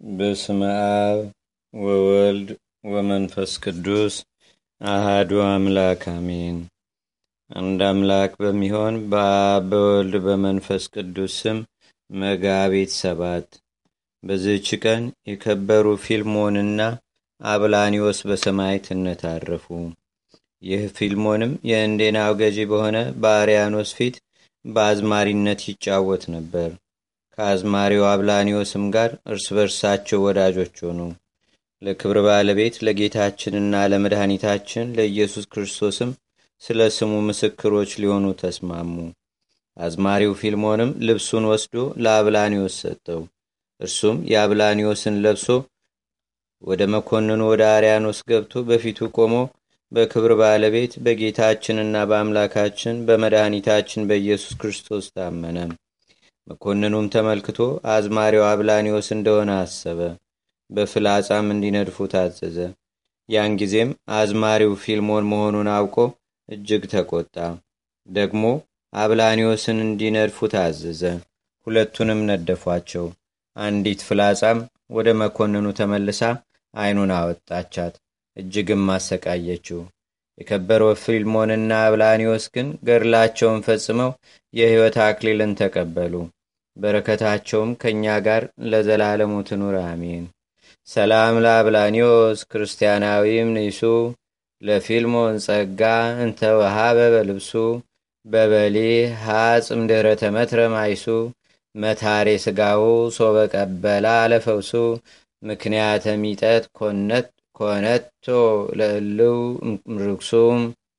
በስመ አብ ወወልድ ወመንፈስ ቅዱስ አሃዱ አምላክ አሜን። አንድ አምላክ በሚሆን በአብ በወልድ በመንፈስ ቅዱስ ስም መጋቢት 7 በዚህች ቀን የከበሩ ፊልሞንና አብላኒዎስ በሰማዕትነት አረፉ። ይህ ፊልሞንም የእንዴናው ገዢ በሆነ በአርያኖስ ፊት በአዝማሪነት ይጫወት ነበር። ከአዝማሪው አብላኒዎስም ጋር እርስ በርሳቸው ወዳጆች ሆኑ። ለክብር ባለቤት ለጌታችንና ለመድኃኒታችን ለኢየሱስ ክርስቶስም ስለ ስሙ ምስክሮች ሊሆኑ ተስማሙ። አዝማሪው ፊልሞንም ልብሱን ወስዶ ለአብላኒዎስ ሰጠው። እርሱም የአብላኒዎስን ለብሶ ወደ መኮንኑ ወደ አርያኖስ ገብቶ በፊቱ ቆሞ በክብር ባለቤት በጌታችንና በአምላካችን በመድኃኒታችን በኢየሱስ ክርስቶስ ታመነ። መኮንኑም ተመልክቶ አዝማሪው አብላኒዎስ እንደሆነ አሰበ። በፍላጻም እንዲነድፉ ታዘዘ። ያን ጊዜም አዝማሪው ፊልሞን መሆኑን አውቆ እጅግ ተቆጣ። ደግሞ አብላኒዎስን እንዲነድፉ ታዘዘ። ሁለቱንም ነደፏቸው። አንዲት ፍላጻም ወደ መኮንኑ ተመልሳ ዓይኑን አወጣቻት፣ እጅግም አሰቃየችው። የከበረው ፊልሞንና አብላኒዎስ ግን ገድላቸውን ፈጽመው የሕይወት አክሊልን ተቀበሉ። በረከታቸውም ከእኛ ጋር ለዘላለሙ ትኑር አሜን። ሰላም ለአብላኒዎስ ክርስቲያናዊም ንይሱ ለፊልሞን ጸጋ እንተ ወሃበ በልብሱ በበሊ ሐጽም ድኅረ ተመትረ ማይሱ መታሬ ስጋው ሶበ ቀበላ አለፈውሱ ምክንያተ ሚጠት ኮነቶ ለእልው ርክሱም።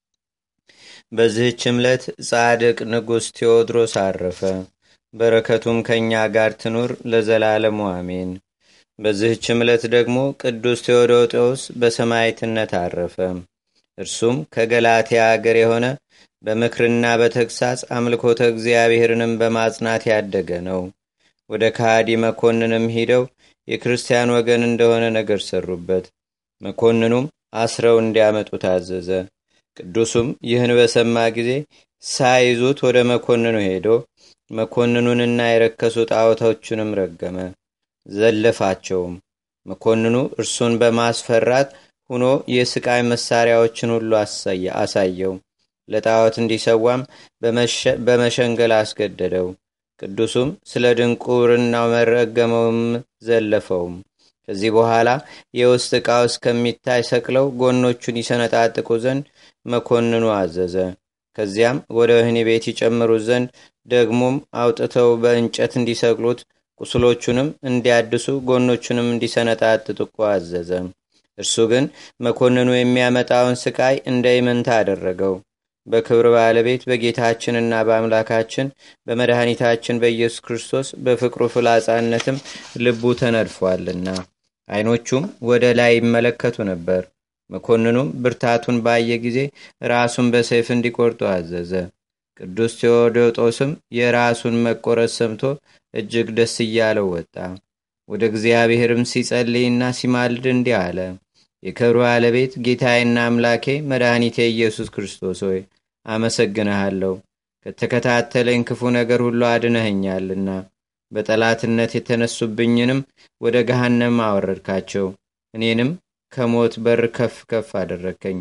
በዚህች ዕለት ጻድቅ ንጉሥ ቴዎድሮስ አረፈ። በረከቱም ከእኛ ጋር ትኑር ለዘላለሙ አሜን። በዚህች ዕለት ደግሞ ቅዱስ ቴዎዶጦስ በሰማዕትነት አረፈ። እርሱም ከገላትያ አገር የሆነ በምክርና በተግሳጽ አምልኮተ እግዚአብሔርንም በማጽናት ያደገ ነው። ወደ ከሃዲ መኮንንም ሂደው የክርስቲያን ወገን እንደሆነ ነገር ሰሩበት። መኮንኑም አስረው እንዲያመጡ ታዘዘ። ቅዱሱም ይህን በሰማ ጊዜ ሳይዙት ወደ መኮንኑ ሄዶ መኮንኑንና የረከሱ ጣዖቶቹንም ረገመ፣ ዘለፋቸውም። መኮንኑ እርሱን በማስፈራት ሁኖ የስቃይ መሳሪያዎችን ሁሉ አሳየው። ለጣዖት እንዲሰዋም በመሸንገል አስገደደው። ቅዱሱም ስለ ድንቁርናው መረገመውም ዘለፈውም። ከዚህ በኋላ የውስጥ ዕቃው እስከሚታይ ሰቅለው ጎኖቹን ይሰነጣጥቁ ዘንድ መኮንኑ አዘዘ። ከዚያም ወደ ወህኒ ቤት ይጨምሩት ዘንድ ደግሞም አውጥተው በእንጨት እንዲሰቅሉት፣ ቁስሎቹንም እንዲያድሱ፣ ጎኖቹንም እንዲሰነጣጥቁ አዘዘ። እርሱ ግን መኮንኑ የሚያመጣውን ስቃይ እንደ ኢምንት አደረገው። በክብር ባለቤት በጌታችንና በአምላካችን በመድኃኒታችን በኢየሱስ ክርስቶስ በፍቅሩ ፍላጻነትም ልቡ ተነድፏልና ዓይኖቹም ወደ ላይ ይመለከቱ ነበር። መኮንኑም ብርታቱን ባየ ጊዜ ራሱን በሰይፍ እንዲቆርጡ አዘዘ። ቅዱስ ቴዎዶጦስም የራሱን መቆረጥ ሰምቶ እጅግ ደስ እያለው ወጣ። ወደ እግዚአብሔርም ሲጸልይና ሲማልድ እንዲህ አለ። የክብር ባለቤት ጌታዬና አምላኬ መድኃኒቴ ኢየሱስ ክርስቶስ ሆይ አመሰግንሃለሁ። ከተከታተለኝ ክፉ ነገር ሁሉ አድነኸኛልና በጠላትነት የተነሱብኝንም ወደ ገሃነም አወረድካቸው። እኔንም ከሞት በር ከፍ ከፍ አደረከኝ።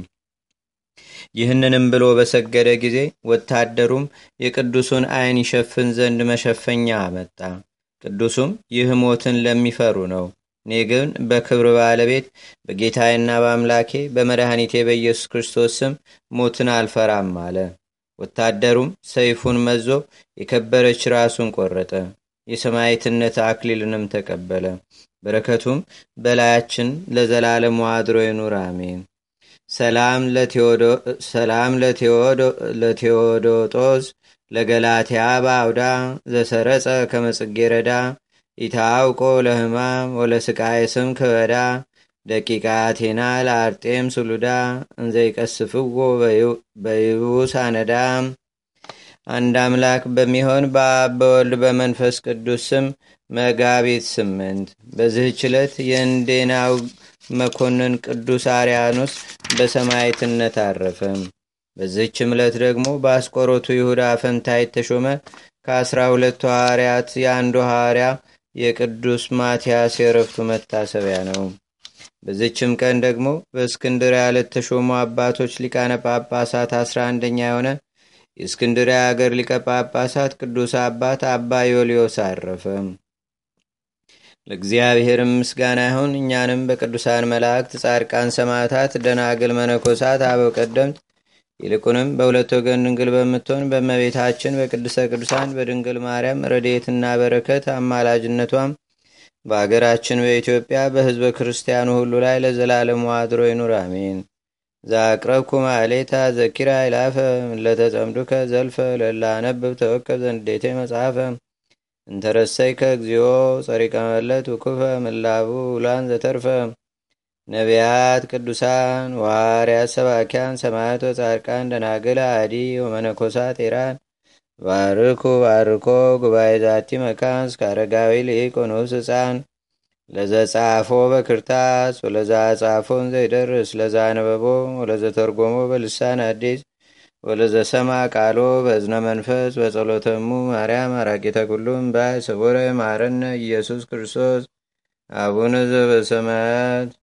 ይህንንም ብሎ በሰገደ ጊዜ ወታደሩም የቅዱሱን ዓይን ይሸፍን ዘንድ መሸፈኛ አመጣ። ቅዱሱም ይህ ሞትን ለሚፈሩ ነው፣ እኔ ግን በክብር ባለቤት በጌታዬና በአምላኬ በመድኃኒቴ በኢየሱስ ክርስቶስ ስም ሞትን አልፈራም አለ። ወታደሩም ሰይፉን መዞ የከበረች ራሱን ቆረጠ። የሰማዕትነት አክሊልንም ተቀበለ። በረከቱም በላያችን ለዘላለሙ አድሮ ይኑር አሜን። ሰላም ለቴዎዶጦስ ለገላትያ ባውዳ ዘሰረጸ ከመጽጌረዳ ኢታውቆ ለህማም ወለስቃይ ስም ክበዳ ደቂቃ አቴና ለአርጤም ስሉዳ እንዘይቀስፍዎ በይቡስ አነዳ። አንድ አምላክ በሚሆን በአብ በወልድ በመንፈስ ቅዱስ ስም መጋቢት 8 በዚህች ዕለት የእንዴናው መኮንን ቅዱስ አርያኖስ በሰማዕትነት አረፈ። በዚህች ዕለት ደግሞ በአስቆሮቱ ይሁዳ ፈንታ የተሾመ ከ12 ሐዋርያት የአንዱ ሐዋርያ የቅዱስ ማትያስ የረፍቱ መታሰቢያ ነው። በዚችም ቀን ደግሞ በእስክንድርያ ለተሾሙ አባቶች ሊቃነ ጳጳሳት 11ኛ የሆነ የእስክንድርያ አገር ሊቀ ጳጳሳት ቅዱስ አባት አባ ዮልዮስ አረፈ። ለእግዚአብሔርም ምስጋና ይሁን። እኛንም በቅዱሳን መላእክት፣ ጻድቃን፣ ሰማዕታት፣ ደናግል፣ መነኮሳት፣ አበው ቀደምት ይልቁንም በሁለት ወገን ድንግል በምትሆን በእመቤታችን በቅድስተ ቅዱሳን በድንግል ማርያም ረድኤትና በረከት አማላጅነቷም በአገራችን በኢትዮጵያ በሕዝበ ክርስቲያኑ ሁሉ ላይ ለዘላለሙ አድሮ ይኑር፣ አሜን። ዛቅረብኩ ማሌታ ዘኪራ ይላፈ ለተጸምዱከ ዘልፈ ለላነብብ ተወከብ ዘንዴቴ መጽሐፈ እንተረሰይከ እግዚኦ ጸሪቀ መለት ውኩፈ ምላቡ ውላን ዘተርፈ ነቢያት፣ ቅዱሳን፣ ዋርያት፣ ሰባኪያን፣ ሰማያት ወጻድቃን፣ ደናግል፣ አዲ ወመነኮሳት ኤራን ባርኩ ባርኮ ጉባኤ ዛቲ መካን እስከ አረጋዊ ልኢቅ ወንዑስ ሕፃን ለዘጻፎ በክርታስ ወለዛ ጻፎን ዘይደርስ ለዛ ነበቦ ወለዘተርጎሞ በልሳን አዲስ ወለዘሰማ ቃሎ በእዝነ መንፈስ በጸሎተሙ ማርያም አራቂተ ኩሉም ባይ ስቡረ ማረነ ኢየሱስ ክርስቶስ አቡነ ዘበሰማያት